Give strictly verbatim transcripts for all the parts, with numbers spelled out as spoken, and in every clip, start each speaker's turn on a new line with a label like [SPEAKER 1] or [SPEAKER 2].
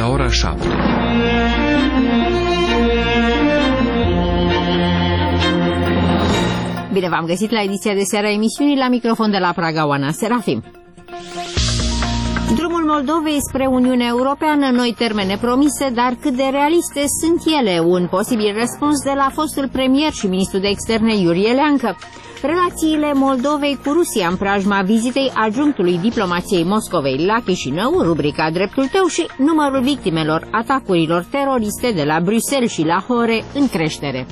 [SPEAKER 1] ora șapte.
[SPEAKER 2] Bine v-am găsit la ediția de seară a emisiunii, la microfon de la Praga, Oana Serafim. Drumul Moldovei spre Uniunea Europeană, noi termene promise, dar cât de realiste sunt ele? Un posibil răspuns de la fostul premier și ministru de externe Iurie Leancă. Relațiile Moldovei cu Rusia în preajma vizitei adjunctului diplomației Moscovei la Chișinău, rubrica Dreptul tău și numărul victimelor atacurilor teroriste de la Bruxelles și Lahore în creștere.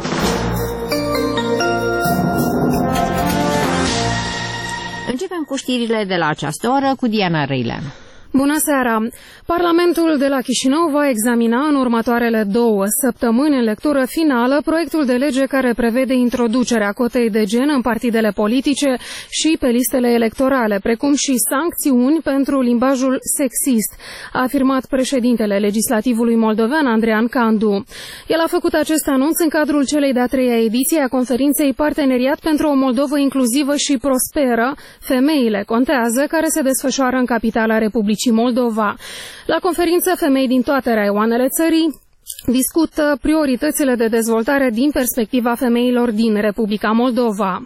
[SPEAKER 2] Începem cu știrile de la această oră cu Diana Răilean.
[SPEAKER 3] Bună seara! Parlamentul de la Chișinău va examina în următoarele două săptămâni în lectură finală proiectul de lege care prevede introducerea cotei de gen în partidele politice și pe listele electorale, precum și sancțiuni pentru limbajul sexist, a afirmat președintele legislativului moldovean Andrean Candu. El a făcut acest anunț în cadrul celei de-a treia ediție a conferinței Parteneriat pentru o Moldovă inclusivă și prosperă, Femeile contează, care se desfășoară în capitala Republicii Moldova. La conferință, femei din toate raioanele țării discută prioritățile de dezvoltare din perspectiva femeilor din Republica Moldova.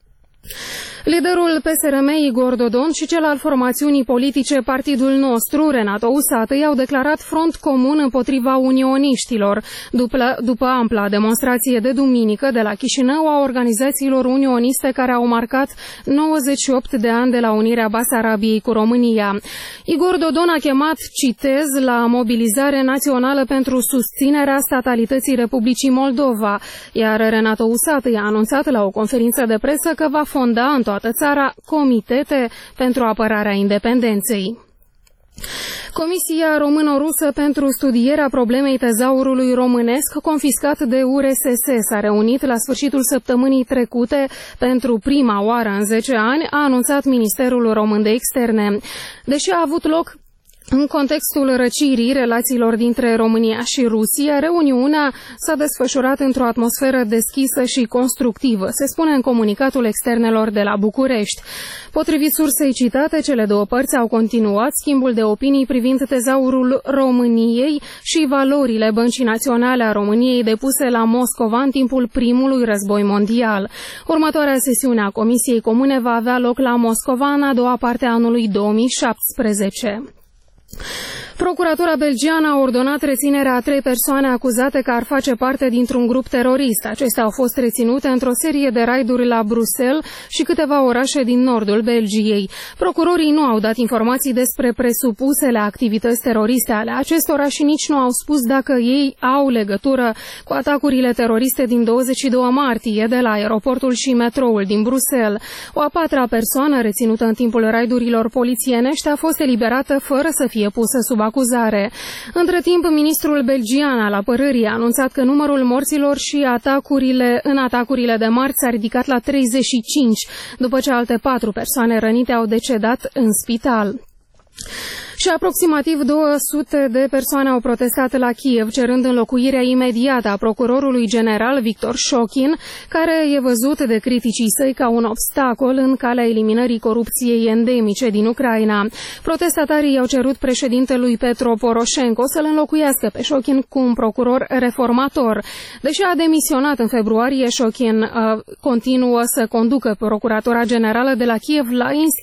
[SPEAKER 3] Liderul P S R M, Igor Dodon, și cel al formațiunii politice Partidul Nostru, Renato Usată, i-au declarat front comun împotriva unioniștilor, după, după ampla demonstrație de duminică de la Chișinău a organizațiilor unioniste care au marcat nouăzeci și opt de ani de la unirea Basarabiei cu România. Igor Dodon a chemat, citez, la mobilizare națională pentru susținerea statalității Republicii Moldova, iar Renato Usată i-a anunțat la o conferință de presă că va fonda în toată țara comitete pentru apărarea independenței. Comisia Româno-Rusă pentru studierea problemei tezaurului românesc confiscat de U R S S s-a reunit la sfârșitul săptămânii trecute pentru prima oară în zece ani, a anunțat Ministerul Român de Externe. Deși a avut loc în contextul răcirii relațiilor dintre România și Rusia, reuniunea s-a desfășurat într-o atmosferă deschisă și constructivă, se spune în comunicatul externelor de la București. Potrivit sursei citate, cele două părți au continuat schimbul de opinii privind tezaurul României și valorile Băncii Naționale a României depuse la Moscova în timpul primului război mondial. Următoarea sesiune a Comisiei Comune va avea loc la Moscova în a doua parte a anului două mii șaptesprezece. Procuratura belgiană a ordonat reținerea a trei persoane acuzate că ar face parte dintr-un grup terorist. Acestea au fost reținute într-o serie de raiduri la Bruxelles și câteva orașe din nordul Belgiei. Procurorii nu au dat informații despre presupusele activități teroriste ale acestora și nici nu au spus dacă ei au legătură cu atacurile teroriste din douăzeci și doi martie de la aeroportul și metroul din Bruxelles. O a patra persoană reținută în timpul raidurilor polițienești a fost eliberată fără să fie pusă sub acuzare. Între timp, ministrul belgian al apărării a anunțat că numărul morților și atacurile în atacurile de marți s-a ridicat la treizeci și cinci, după ce alte patru persoane rănite au decedat în spital. Și aproximativ două sute de persoane au protestat la Kiev, cerând înlocuirea imediată a procurorului general Victor Șochin, care e văzut de criticii săi ca un obstacol în calea eliminării corupției endemice din Ucraina. Protestatarii i-au cerut președintelui Petro Poroșenko să-l înlocuiască pe Șochin cu un procuror reformator. Deși a demisionat în februarie, Șochin uh, continuă să conducă Procuratura Generală de la Kiev la